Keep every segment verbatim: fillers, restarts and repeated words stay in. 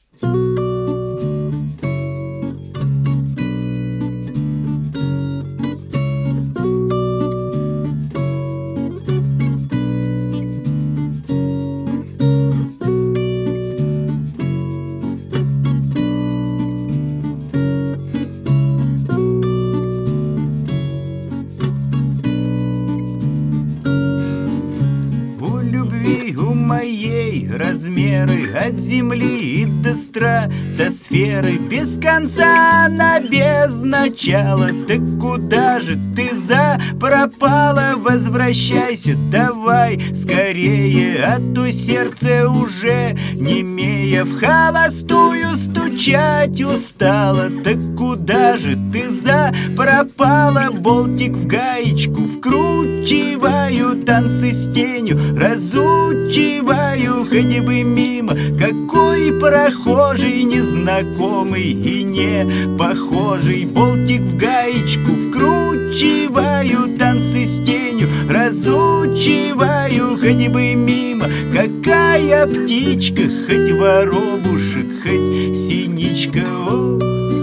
У моей размеры от земли и до стратосферы, без конца она без начала. Так куда же ты запропала? Возвращайся давай скорее, а то сердце уже немея в холостую стучать устала. Так куда же ты запропала? Болтик в гаечку вкручиваю, танцы с тенью разучиваю, хоть бы мимо какой прохожий, незнакомый и не похожий. Болтик в гаечку вкручиваю, танцы с тенью разучиваю, хоть бы мимо какая птичка, хоть воробушек, хоть синичка. О!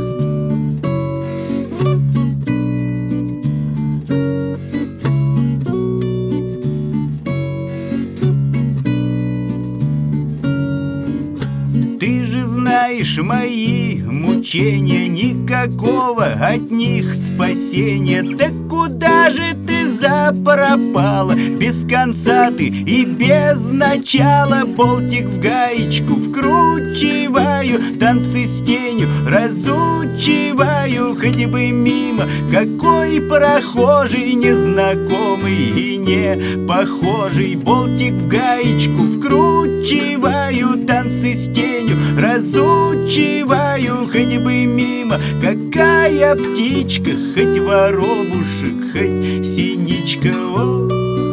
Ты же знаешь мои мучения, никакого от них спасения. Так куда же ты запропала? Без конца ты и без начала. Болтик в гаечку вкручиваю, танцы с тенью разучиваю, хоть бы мимо какой прохожий, незнакомый и не похожий. Болтик в гаечку вкручиваю, танцы с тенью разучиваю, хоть бы мимо какая птичка, хоть воробушек, хоть синичка. О!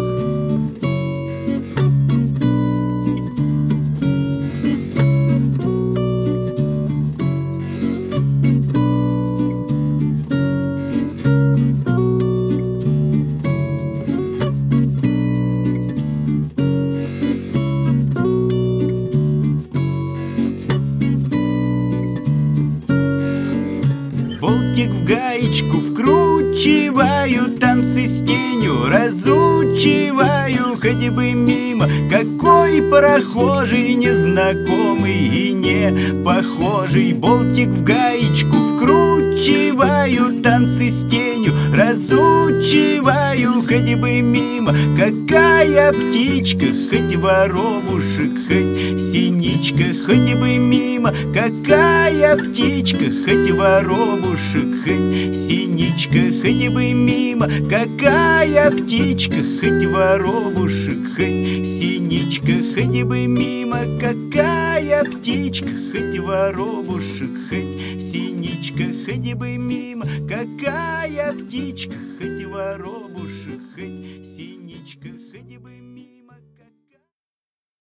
Болтик в гаечку вкручиваю, танцы с тенью разучиваю, хоть бы мимо какой прохожий, незнакомый и не похожий. Болтик в гаечку вкручиваю, танцы с тенью разучиваю, хоть бы мимо какая птичка, хоть воробушек, хоть синичка. Хоть бы мимо какая птичка, хоть воробушек, хоть синичка. Хоть бы мимо какая птичка, хоть воробушек, хоть синичка. Хоть бы мимо какая птичка, хоть воробушек, хоть синичка. Хоть бы мимо какая птичка, хоть воробушек, хоть синичка. Хоть бы мимо